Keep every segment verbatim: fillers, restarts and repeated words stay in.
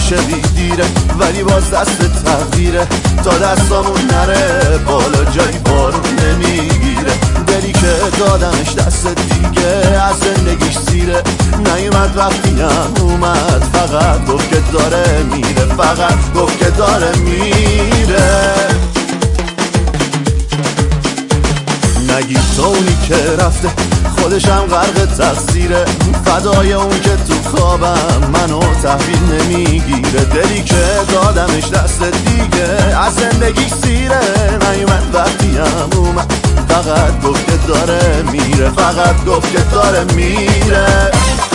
عاشقی دیره ولی باز دست تقدیره تا دستامون نره بالا جایی بارون نمیگیره. دلی که دادمش دست دیگه از زندگیش سیره نیومد وقتی هم اومد فقط گفت که داره میره فقط گفت که داره میره. نگی تو اونی که رفته خودشم غرق تقصیره فدای اون که تو خوابم منو تحویل نمیگیره. دلی که دادمش دست دیگه از زندگی سیره نیومد وقتی هم اومد فقط گفت که داره میره فقط گفت که داره میره.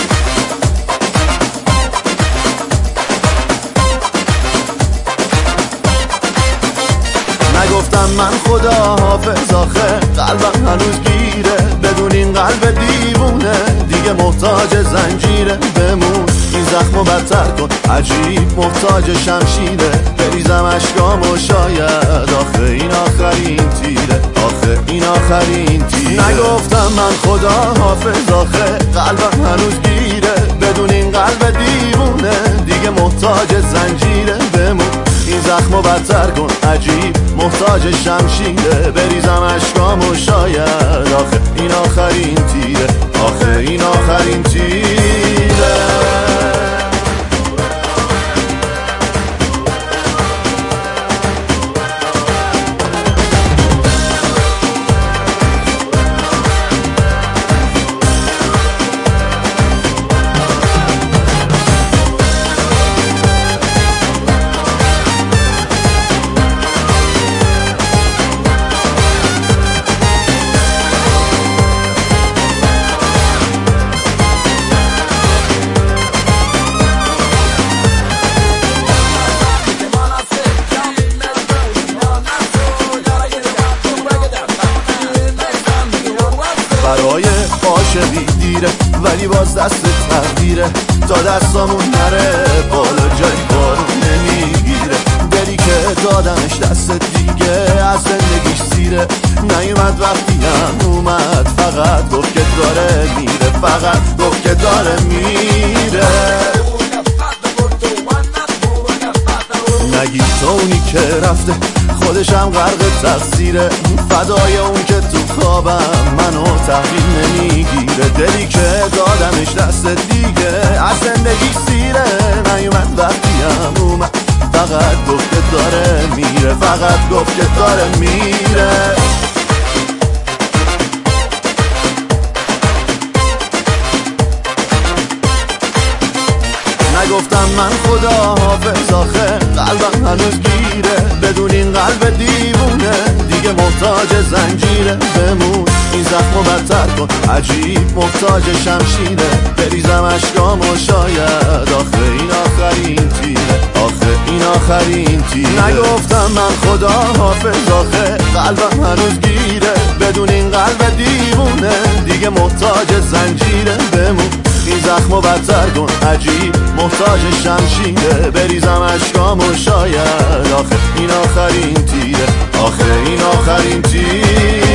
نگفتم من خدا حافظ آخه قلبم هنوز گیره بدون این قلب دیوونه دیگه محتاج زنجیره. بمون این زخمو بدتر کن عجیب محتاج شمشیره بریزم اشکامو شاید آخه این آخرین تیره آخه این آخرین تیره. نگفتم من خدا حافظ آخه قلبم هنوز گیره بدون این قلب دیوونه دیگه محتاج زنجیره. بمون این زخمو بدتر کن عجیب محتاج شمشیره بریزم اشکامو شاید آخه این آخرین تیره آخه این آخرین تیره. برای عاشقی دیره ولی باز دست تقدیره تا دستامون نره بالا جایی بارون نمیگیره. دلی که دادمش دست دیگه از زندگیش سیره نیومد وقتی هم اومد فقط گفت که داره میره فقط گفت که داره میره. نگی تو اونی که رفته خودشم غرق تقصیره فدای اون که تو خوابم منو تحویل نمیگیره. دلی که دادمش دست دیگه از زندگی سیره نیومد وقتی هم اومد فقط گفت که داره میره فقط گفت که داره میره. نگفتم من خدا حافظ آخه قلبم هنوز گیره بدون این قلب دیوونه دیگه محتاج زنجیره. بمون این زخمو بدتر کن عجیب محتاج شمشیره بریزم اشکامو شاید آخه این آخرین تیره آخه این آخرین تیره. نگفتم من خدا حافظ آخه قلبم هنوز گیره بدون این قلب دیوونه دیگه محتاج زنجیره. بمون این زخمو بدتر کن عجیب محتاج شمشیره بریزم اشکامو شاید آخه این آخرین تیره آخه این آخرین تیره.